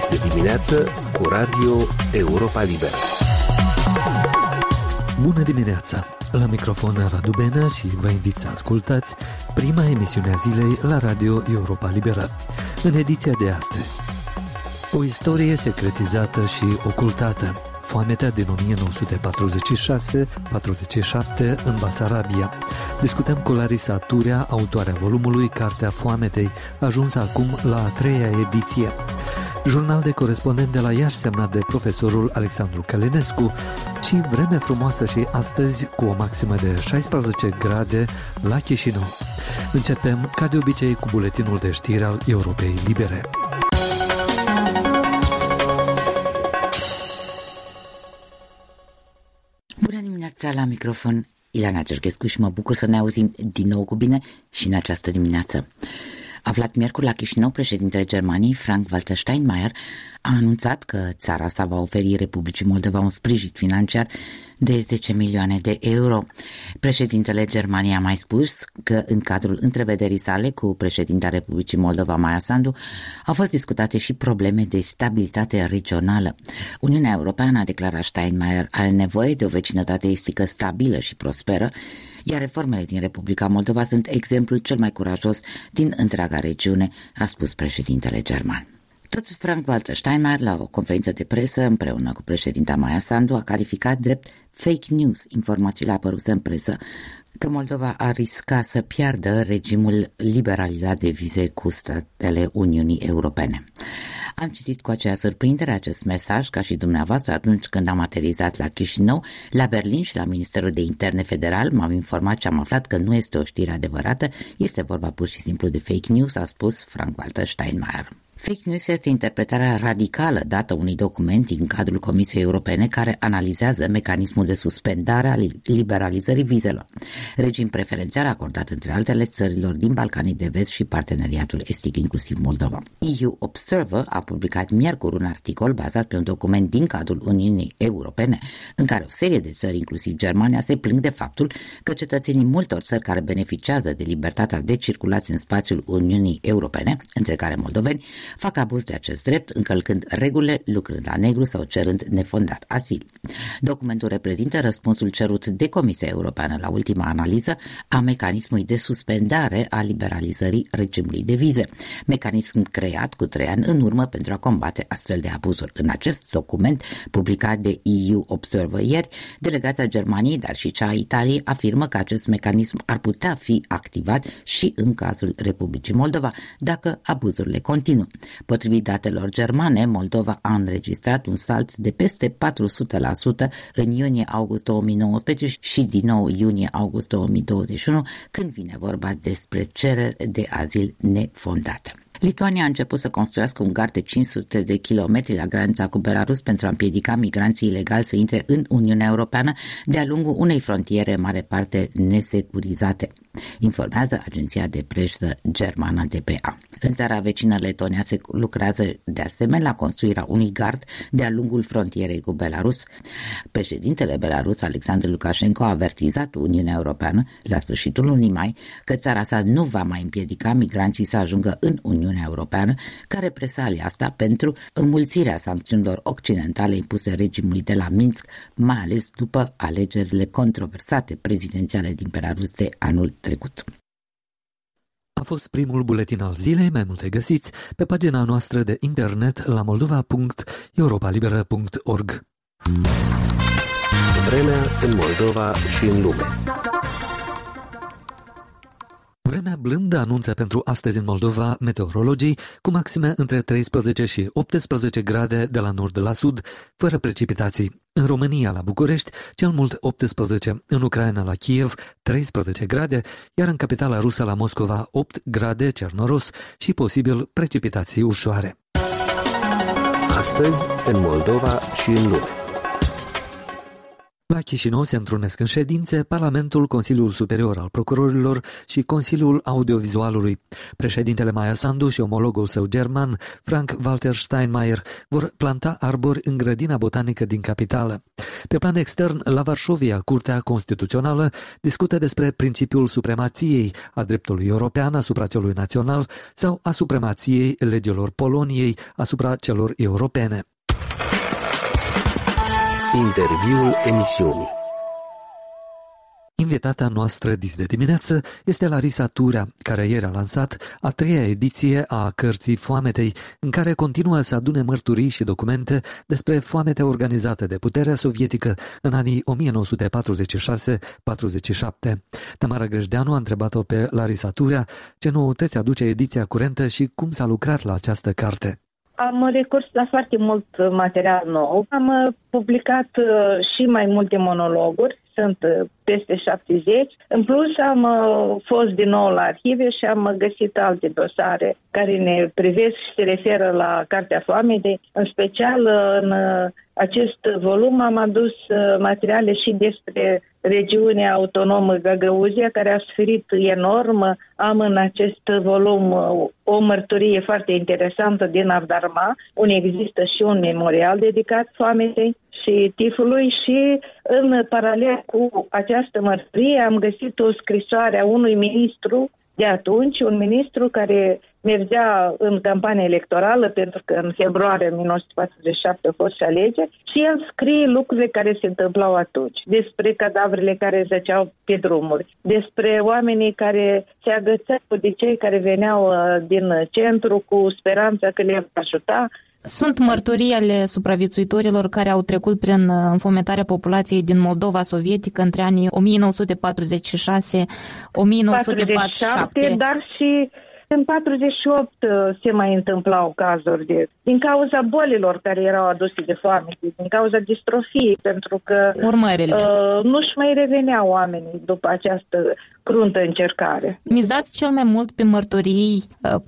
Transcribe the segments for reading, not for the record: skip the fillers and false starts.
Este dimineață cu Radio Europa Liberă. Bună dimineața! La microfon Radu Benea și vă invit să ascultați prima emisiune a zilei la Radio Europa Liberă. În ediția de astăzi, o istorie secretizată și ocultată. Foametea din 1946-47 în Basarabia. Discutăm cu Larisa Turea, autoarea volumului Cartea Foametei, ajunsă acum la a treia ediție. Jurnal de corespondent de la Iași, semnat de profesorul Alexandru Călinescu, și vreme frumoasă și astăzi cu o maximă de 16 grade la Chișinău. Începem, ca de obicei, cu buletinul de știri al Europei Libere. Bună dimineața, la microfon Ileana Cerchescu și mă bucur să ne auzim din nou cu bine și în această dimineață. Aflat miercuri la Chișinău, președintele Germaniei, Frank-Walter Steinmeier, a anunțat că țara sa va oferi Republicii Moldova un sprijin financiar de 10 milioane de euro. Președintele Germaniei a mai spus că în cadrul întrevederii sale cu președinta Republicii Moldova, Maia Sandu, au fost discutate și probleme de stabilitate regională. Uniunea Europeană, a declarat Steinmeier, are nevoie de o vecinătate estică stabilă și prosperă, iar reformele din Republica Moldova sunt exemplul cel mai curajos din întreaga regiune, a spus președintele german. Tot Frank-Walter Steinmeier, la o conferință de presă împreună cu președinta Maia Sandu, a calificat drept fake news informațiile apăruse în presă că Moldova ar risca să piardă regimul liberalizat de vize cu statele Uniunii Europene. Am citit cu aceea surprindere acest mesaj, ca și dumneavoastră, atunci când am aterizat la Chișinău, la Berlin și la Ministerul de Interne Federal. M-am informat și am aflat că nu este o știre adevărată, este vorba pur și simplu de fake news, a spus Frank-Walter Steinmeier. Fake news este interpretarea radicală dată unui document din cadrul Comisiei Europene care analizează mecanismul de suspendare a liberalizării vizelor, regim preferențial acordat între altele țărilor din Balcanii de Vest și Parteneriatul Estic, inclusiv Moldova. EU Observer a publicat miercuri un articol bazat pe un document din cadrul Uniunii Europene, în care o serie de țări, inclusiv Germania, se plâng de faptul că cetățenii multor țări care beneficiază de libertatea de circulație în spațiul Uniunii Europene, între care moldoveni, fac abuz de acest drept, încălcând regulile, lucrând la negru sau cerând nefondat asil. Documentul reprezintă răspunsul cerut de Comisia Europeană la ultima analiză a mecanismului de suspendare a liberalizării regimului de vize, mecanism creat cu 3 ani în urmă pentru a combate astfel de abuzuri. În acest document, publicat de EU Observer ieri, delegația Germaniei, dar și cea a Italiei, afirmă că acest mecanism ar putea fi activat și în cazul Republicii Moldova, dacă abuzurile continuă. Potrivit datelor germane, Moldova a înregistrat un salt de peste 400% în iunie-august 2019 și din nou iunie-august 2021, când vine vorba despre cereri de azil nefondate. Lituania a început să construiască un gard de 500 de kilometri la granița cu Belarus pentru a împiedica migranții ilegali să intre în Uniunea Europeană de-a lungul unei frontiere în mare parte nesecurizate, informează agenția de presă germană DPA. În țara vecină Letonia se lucrează de asemenea la construirea unui gard de-a lungul frontierei cu Belarus. Președintele Belarus, Alexandru Lukashenko, a avertizat Uniunea Europeană la sfârșitul lunii mai că țara sa nu va mai împiedica migranții să ajungă în Uniunea Europeană, ca represalie asta pentru înmulțirea sancțiunilor occidentale impuse regimului de la Minsk, mai ales după alegerile controversate prezidențiale din Belarus de anul trecut. A fost primul buletin al zilei, mai multe găsiți pe pagina noastră de internet la moldova.europalibera.org. Vremea în Moldova și în lume. Vremea blândă anunță pentru astăzi în Moldova meteorologii, cu maxime între 13 și 18 grade de la nord la sud, fără precipitații. În România, la București, cel mult 18, în Ucraina, la Kiev, 13 grade, iar în capitala rusă, la Moscova, 8 grade cernoros și posibil precipitații ușoare. Astăzi în Moldova și în lume. La Chișinău se întrunesc în ședințe Parlamentul, Consiliul Superior al Procurorilor și Consiliul Audiovizualului. Președintele Maia Sandu și omologul său german, Frank-Walter Steinmeier, vor planta arbori în grădina botanică din capitală. Pe plan extern, la Varșovia, Curtea Constituțională discută despre principiul supremației a dreptului european asupra celui național sau a supremației legilor Poloniei asupra celor europene. Interviul emisiunii. Invitata noastră de dimineață este Larisa Turea, care ieri a lansat a 3-a ediție a Cărții Foametei, în care continuă să adune mărturii și documente despre foametea organizată de puterea sovietică în anii 1946-47. Tamara Grejdeanu a întrebat-o pe Larisa Turea ce noutăți aduce ediția curentă și cum s-a lucrat la această carte. Am recurs la foarte mult material nou. Am publicat și mai multe monologuri, sunt peste 70. În plus am fost din nou la arhive și am găsit alte dosare care ne privesc și se referă la Cartea Foametei. În special în acest volum am adus materiale și despre regiunea autonomă Gagauzia, care a suferit enorm. Am în acest volum o mărturie foarte interesantă din Ardarma, unde există și un memorial dedicat foametei și tifului, și în paralel cu această mărturie am găsit o scrisoare a unui ministru de atunci, un ministru care mergea în campanie electorală, pentru că în februarie 1947 a fost și alegeri, și el scrie lucrurile care se întâmplau atunci, despre cadavrele care zăceau pe drumuri, despre oamenii care se agățau de cei care veneau din centru cu speranța că le va ajuta. Sunt mărturii ale supraviețuitorilor care au trecut prin înfometarea populației din Moldova sovietică între anii 1946-1947. Dar și în 48 se mai întâmplau cazuri din cauza bolilor care erau aduse de foame, din cauza distrofiei, pentru că nu-și mai reveneau oamenii după această cruntă încercare. Mizați cel mai mult pe mărturii,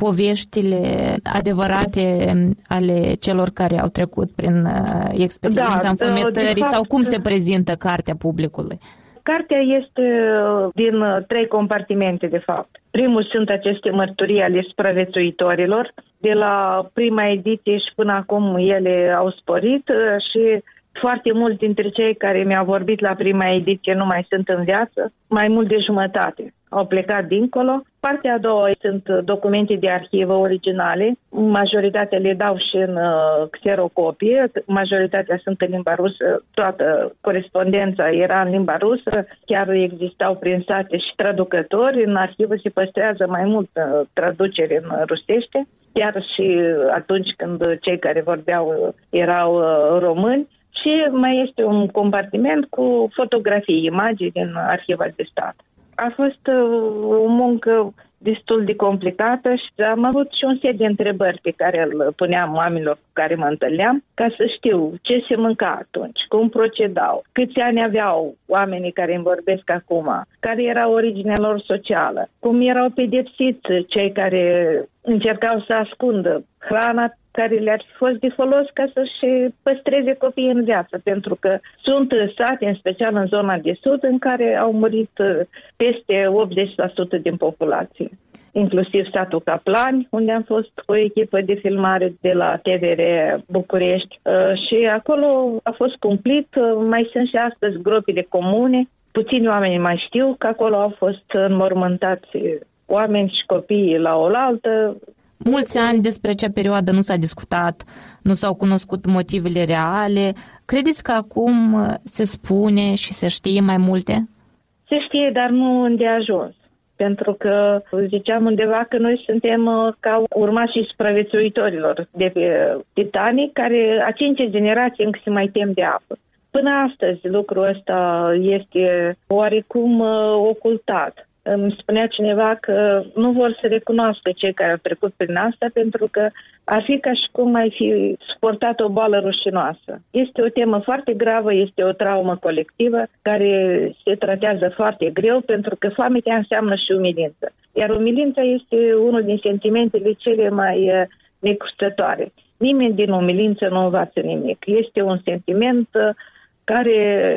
poveștile adevărate ale celor care au trecut prin experiența înfometării, sau cum se prezintă cartea publicului? Cartea este din 3 compartimente, de fapt. Primul sunt aceste mărturii ale supraviețuitorilor. De la prima ediție și până acum ele au sporit și foarte mulți dintre cei care mi-au vorbit la prima ediție nu mai sunt în viață. Mai mult de jumătate au plecat dincolo. Partea a doua sunt documente de arhivă originale. Majoritatea le dau și în xerocopie. Majoritatea sunt în limba rusă. Toată corespondența era în limba rusă. Chiar existau prin sate și traducători. În arhivă se păstrează mai mult traduceri în rusește. Chiar și atunci când cei care vorbeau erau români. Și mai este un compartiment cu fotografii, imagini din arhiva de stat. A fost o muncă destul de complicată și am avut și un set de întrebări pe care îl puneam oamenilor cu care mă întâlneam, ca să știu ce se mânca atunci, cum procedau, câți ani aveau oamenii care îmi vorbesc acum, care era originea lor socială, cum erau pedepsiți cei care încercau să ascundă hrana care le-ar fi fost de folos ca să-și păstreze copiii în viață, pentru că sunt sate, în special în zona de sud, în care au murit peste 80% din populație. Inclusiv satul Caplani, unde am fost cu o echipă de filmare de la TVR București. Și acolo a fost cumplit. Mai sunt și astăzi gropile comune. Puțini oameni mai știu că acolo au fost înmormântați oameni și copii la oaltă. Mulți ani despre acea perioadă nu s-a discutat, nu s-au cunoscut motivele reale. Credeți că acum se spune și se știe mai multe? Se știe, dar nu îndeajuns. Pentru că ziceam undeva că noi suntem ca urmașii supraviețuitorilor de pe Titanic, care a 5-a generație încă se mai tem de apă. Până astăzi lucrul ăsta este oarecum ocultat. Îmi spunea cineva că nu vor să recunoască cei care au trecut prin asta, pentru că ar fi ca și cum ai fi suportat o boală rușinoasă. Este o temă foarte gravă, este o traumă colectivă care se tratează foarte greu, pentru că foametea înseamnă și umilință. Iar umilința este unul din sentimentele cele mai necustătoare. Nimeni din umilință nu învață nimic. Este un sentiment care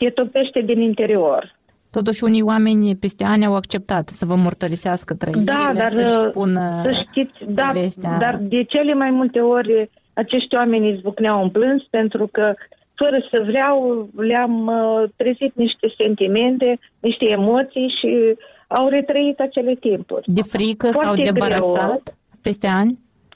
te topește din interior. Totuși, unii oameni peste ani au acceptat să vă mărturisească trăirile, să-și spună povestea. Dar de cele mai multe ori acești oameni izbucneau în plâns pentru că, fără să vreau, le-am trezit niște sentimente, niște emoții și au retrăit acele timpuri. De frică s-au debarasat peste ani?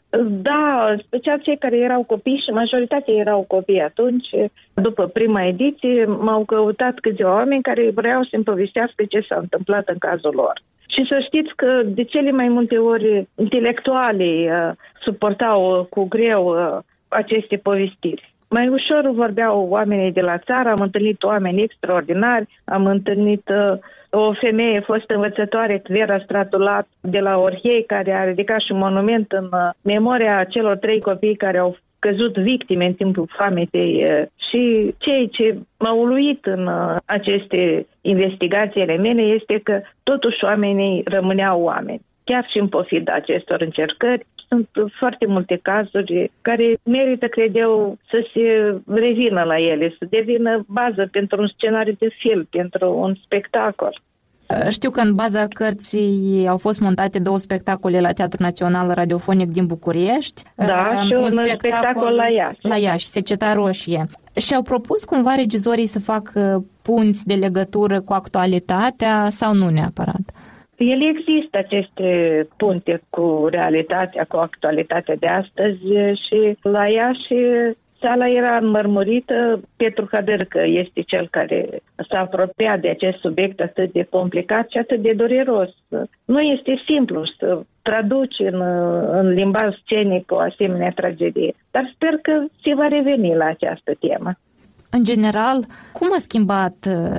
Da, special cei care erau copii și majoritatea erau copii atunci. După prima ediție m-au căutat câțiva oameni care vreau să-mi povestească ce s-a întâmplat în cazul lor. Și să știți că de cele mai multe ori intelectualii suportau cu greu aceste povestiri. Mai ușor vorbeau oamenii de la țară, am întâlnit oameni extraordinari, am întâlnit o femeie fostă învățătoare, Vera Stratulat, de la Orhei, care a ridicat și un monument în memoria celor 3 copii care au căzut victime în timpul foametei. Și ceea ce m-a uluit în aceste investigații ale mele este că totuși oamenii rămâneau oameni, chiar și în pofida acestor încercări. Sunt foarte multe cazuri care merită, cred eu, să se revină la ele, să devină bază pentru un scenariu de film, pentru un spectacol. Știu că în baza cărții au fost montate 2 spectacole la Teatrul Național Radiofonic din București. Da, și un spectacol la Iași. La Iași, Seceta Roșie. Și au propus cumva regizorii să facă punți de legătură cu actualitatea sau nu neapărat? El există aceste punte cu realitatea, cu actualitatea de astăzi și la Iași sala era înmărmurită. Petru Hădărcă este cel care s-a apropiat de acest subiect atât de complicat și atât de dureros. Nu este simplu să traduci în limbaj scenic o asemenea tragedie, dar sper că se va reveni la această temă. În general, cum a schimbat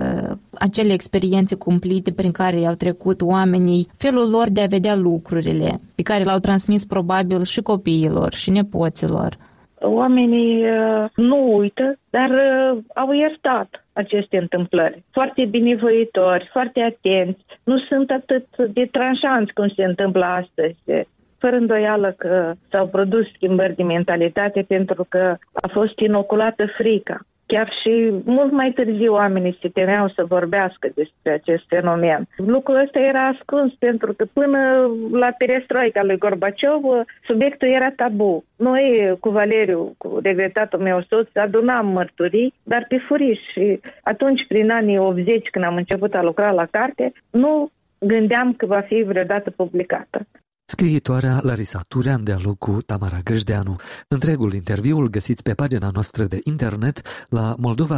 acele experiențe cumplite prin care au trecut oamenii, felul lor de a vedea lucrurile, pe care l-au transmis probabil și copiilor și nepoților? Oamenii nu uită, dar au iertat aceste întâmplări. Foarte binevoitori, foarte atenți, nu sunt atât de tranșanți cum se întâmplă astăzi. Fără îndoială că s-au produs schimbări de mentalitate pentru că a fost inoculată frica. Chiar și mult mai târziu oamenii se temeau să vorbească despre acest fenomen. Lucrul ăsta era ascuns pentru că până la perestroica lui Gorbaciov subiectul era tabu. Noi cu Valeriu, cu regretatul meu soț, adunam mărturii, dar pe furiș. Și atunci, prin anii 80, când am început a lucra la carte, nu gândeam că va fi vreodată publicată. Scriitoarea Larisa Turea în dialog cu Tamara Grăjdeanu. Întregul interviu îl găsiți pe pagina noastră de internet la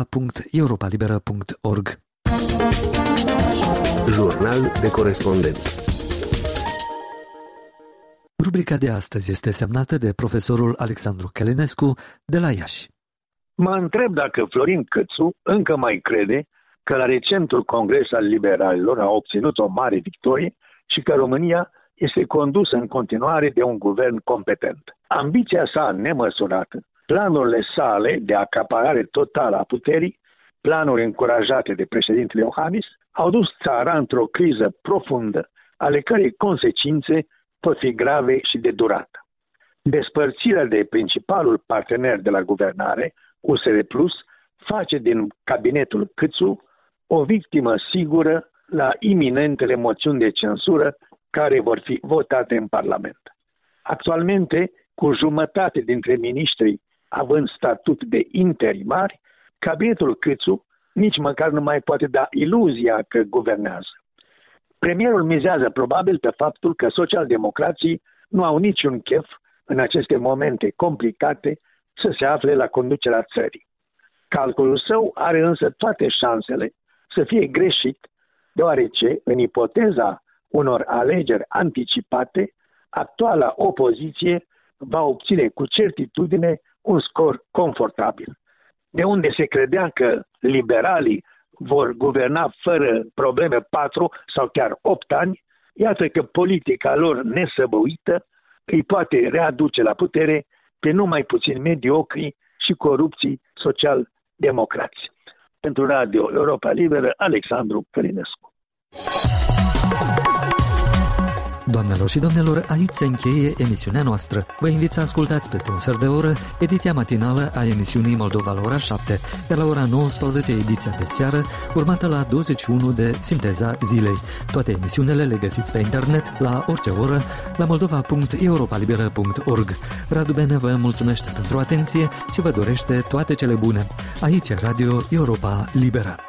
moldova.europalibera.org. Jurnal de corespondent. Rubrica de astăzi este semnată de profesorul Alexandru Călinescu de la Iași. Mă întreb dacă Florin Cățu încă mai crede că la recentul congres al liberalilor a obținut o mare victorie și că România este condusă în continuare de un guvern competent. Ambiția sa nemăsurată, planurile sale de acaparare totală a puterii, planuri încurajate de președintele Iohannis, au dus țara într-o criză profundă, ale cărei consecințe pot fi grave și de durată. Despărțirea de principalul partener de la guvernare, USR Plus, face din cabinetul Cățu o victimă sigură la iminentele moțiuni de cenzură care vor fi votate în Parlament. Actualmente, cu jumătate dintre miniștrii având statut de interimari, cabinetul Cățu nici măcar nu mai poate da iluzia că guvernează. Premierul mizează probabil pe faptul că socialdemocrații nu au niciun chef în aceste momente complicate să se afle la conducerea țării. Calculul său are însă toate șansele să fie greșit, deoarece, în ipoteza unor alegeri anticipate, actuala opoziție va obține cu certitudine un scor confortabil. De unde se credea că liberalii vor guverna fără probleme 4 sau chiar 8 ani, iată că politica lor nesăbăuită îi poate readuce la putere pe numai puțin mediocri și corupții social-democrați. Pentru Radio Europa Liberă, Alexandru Călinescu. Doamnelor și domnilor, aici se încheie emisiunea noastră. Vă invit să ascultați peste un sfert de oră ediția matinală a emisiunii Moldova la ora 7, iar la ora 19 ediția de seară, urmată la 21 de Sinteza zilei. Toate emisiunile le găsiți pe internet la orice oră la moldova.europalibera.org. Radu Bene vă mulțumește pentru atenție și vă dorește toate cele bune. Aici Radio Europa Liberă.